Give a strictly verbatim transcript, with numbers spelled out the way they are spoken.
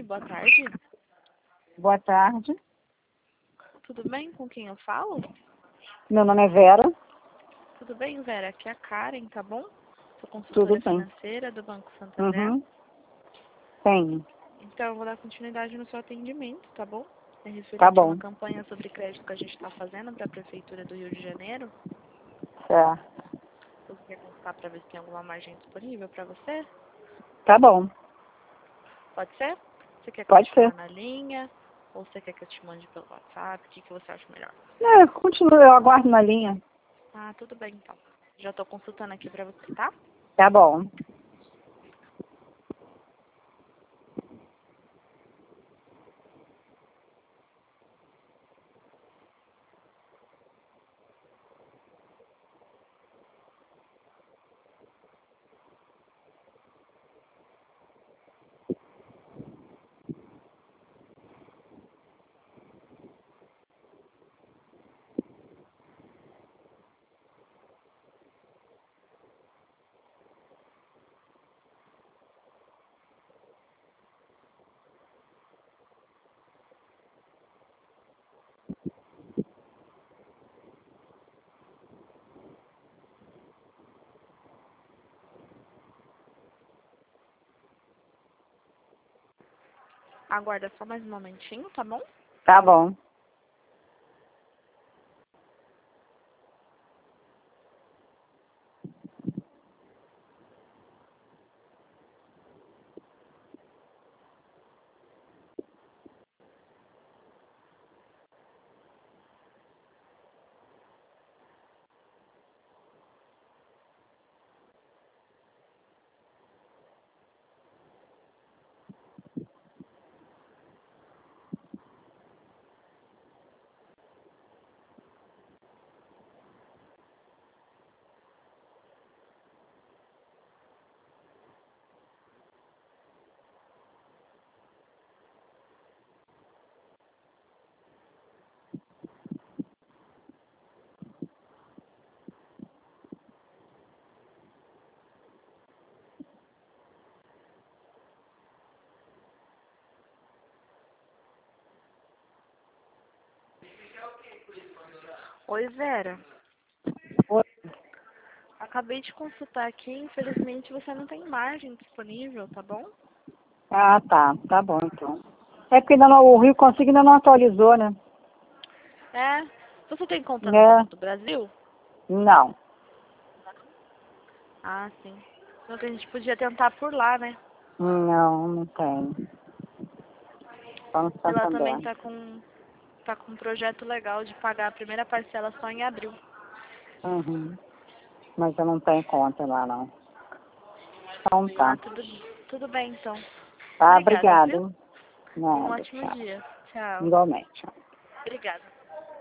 boa tarde. Boa tarde. Tudo bem? Com quem eu falo? Meu nome é Vera. Tudo bem, Vera? Aqui é a Karen, tá bom? Sou Tudo consultora bem. financeira do Banco Santander. Uhum. Tenho. Então, eu vou dar continuidade no seu atendimento, tá bom? É referente Tá a bom. uma campanha sobre crédito que a gente está fazendo para a Prefeitura do Rio de Janeiro. Certo. Você quer consultar para ver se tem alguma margem disponível para você? Tá bom. Pode ser? Você quer Pode continuar ser. na linha? Ou você quer que eu te mande pelo WhatsApp? O que, que você acha melhor? É, continua, eu aguardo na linha. Ah, tudo bem então. Já estou consultando aqui para você, tá? Tá bom. Aguarda só mais um momentinho, tá bom? Tá bom. Oi, Vera. Oi. Acabei de consultar aqui, infelizmente você não tem margem disponível, tá bom? Ah, tá. Tá bom, então. É porque ainda não, o Rio Consigo ainda não atualizou, né? É. Você tem conta no É. Banco do Brasil? Não. Ah, sim. Só que a gente podia tentar por lá, né? Não, não tenho. Só no E lá Santander. também tá com, tá com um projeto legal de pagar a primeira parcela só em abril. Uhum. Mas eu não tenho conta lá, não. Então Ah, tá. tudo, tudo bem então. Tá, Obrigada, obrigada. viu? Hein? Tenha um Nada, ótimo tchau. dia. Tchau. Igualmente. Obrigada.